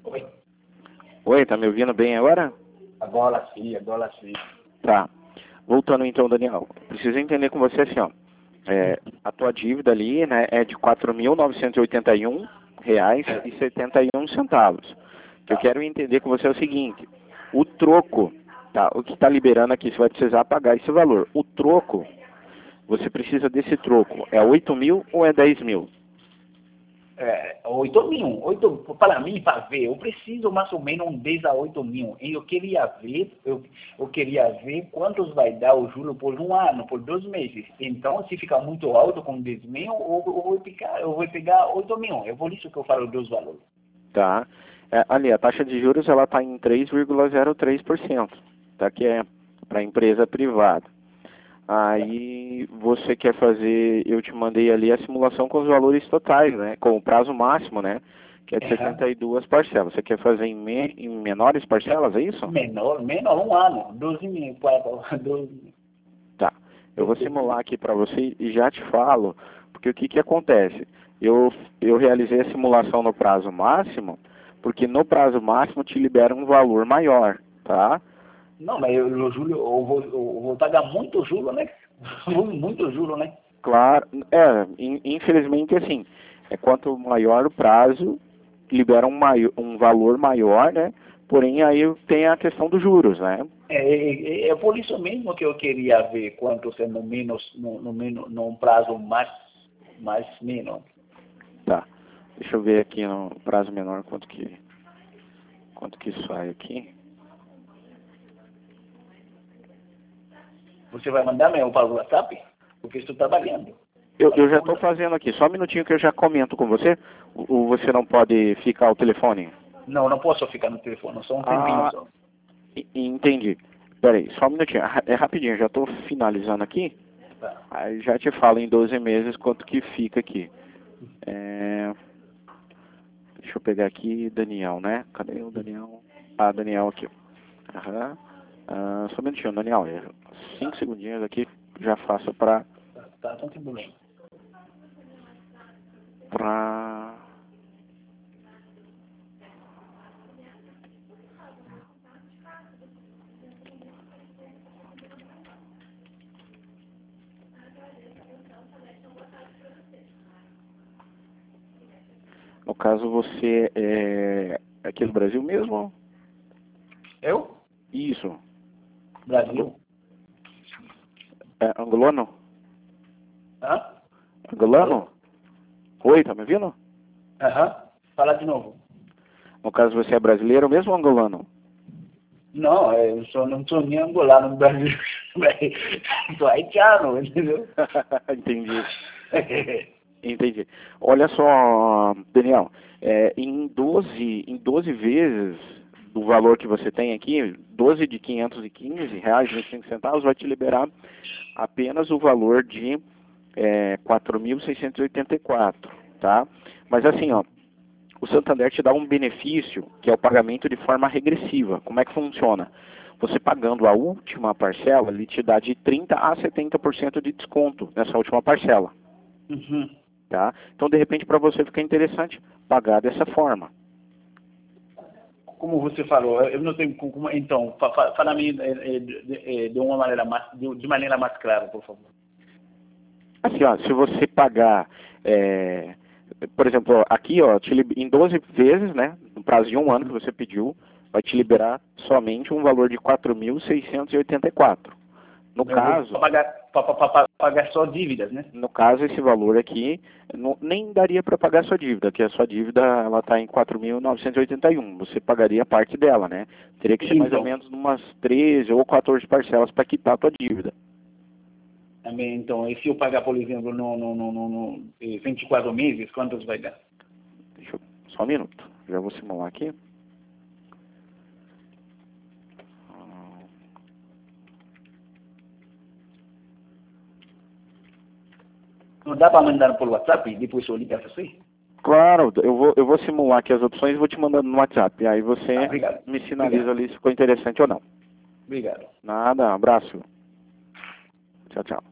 Oi. Oi, tá me ouvindo bem agora? Agora sim, agora sim. Tá. Voltando então, Daniel, preciso entender com você assim, ó. A tua dívida ali, né, é de R$ 4.981,71. O que eu quero entender com você é o seguinte: o troco, tá? O que está liberando aqui, você vai precisar pagar esse valor. O troco, você precisa desse troco. É 8.000 ou é 10.000? 8.000. Para mim, para ver, eu preciso mais ou menos um 10 a 8.000. E eu queria ver quantos vai dar o juro por um ano, por 2 meses. Então, se ficar muito alto com 10.000, eu vou pegar 8.000. É por isso que eu falo dos valores. Tá. Ali, a taxa de juros ela está em 3,03%, tá? Que é para empresa privada. Aí você quer fazer, eu te mandei ali a simulação com os valores totais, né? Com o prazo máximo, né? Que é de 72 parcelas. Você quer fazer em menores parcelas, é isso? Menor, um ano. 12.000. 12. Tá. Eu vou simular aqui para você e já te falo, porque o que que acontece? Eu realizei a simulação no prazo máximo, porque no prazo máximo te libera um valor maior, tá? Não, mas eu vou pagar muito juro, né? Muito juro, né? Claro, infelizmente assim, quanto maior o prazo, libera um valor maior, né? Porém aí tem a questão dos juros, né? É por isso mesmo que eu queria ver quanto é no menos, num prazo mais menos. Tá. Deixa eu ver aqui no prazo menor quanto que sai aqui. Você vai mandar meu para o WhatsApp? Porque estou trabalhando. Eu já estou fazendo aqui, só um minutinho que eu já comento com você. Ou você não pode ficar ao telefone? Não, não posso ficar no telefone, só um tempinho só. Entendi. Peraí, só um minutinho. É rapidinho, já estou finalizando aqui. Tá. Aí já te falo em 12 meses quanto que fica aqui. Deixa eu pegar aqui Daniel, né? Cadê o Daniel? Ah, Daniel aqui. Aham. Só um minutinho, Daniel. 5 segundinhos aqui, já faço Tá, não tem problema. pra... No caso, você é aqui do Brasil mesmo? Eu? Isso. Brasil? Angolano? Hã? Angolano? Oi, tá me ouvindo? Aham. Fala de novo. No caso, você é brasileiro mesmo ou angolano? Não, eu não sou nem angolano no Brasil. Sou haitiano, entendeu? Entendi. Entendi. Olha só, Daniel, em 12 vezes do valor que você tem aqui, 12 de R$ 515,25 vai te liberar apenas o valor de 4.684, tá? Mas assim, ó, o Santander te dá um benefício que é o pagamento de forma regressiva. Como é que funciona? Você pagando a última parcela, ele te dá de 30% a 70% de desconto nessa última parcela. Uhum. Tá? Então, de repente, para você fica interessante pagar dessa forma. Como você falou, eu não tenho como. Então, fala me de uma maneira de maneira mais clara, por favor. Assim, ó, se você pagar, por exemplo, aqui, ó, em 12 vezes, né, no prazo de um ano que você pediu, vai te liberar somente um valor de 4.684. No caso, Para pagar só dívidas, né? no caso, esse valor aqui nem daria para pagar a sua dívida, que a sua dívida ela está em 4.981. Você pagaria parte dela, né? Teria que ser mais ou menos umas 13 ou 14 parcelas para quitar a tua dívida. Então, e se eu pagar, por exemplo, no 24 meses, quantos vai dar? Só um minuto, já vou simular aqui. Não dá para mandar por WhatsApp e depois eu ligo para você? Claro, eu vou simular aqui as opções e vou te mandando no WhatsApp. Aí você me sinaliza ali se ficou interessante ou não. Obrigado. Nada, abraço. Tchau, tchau.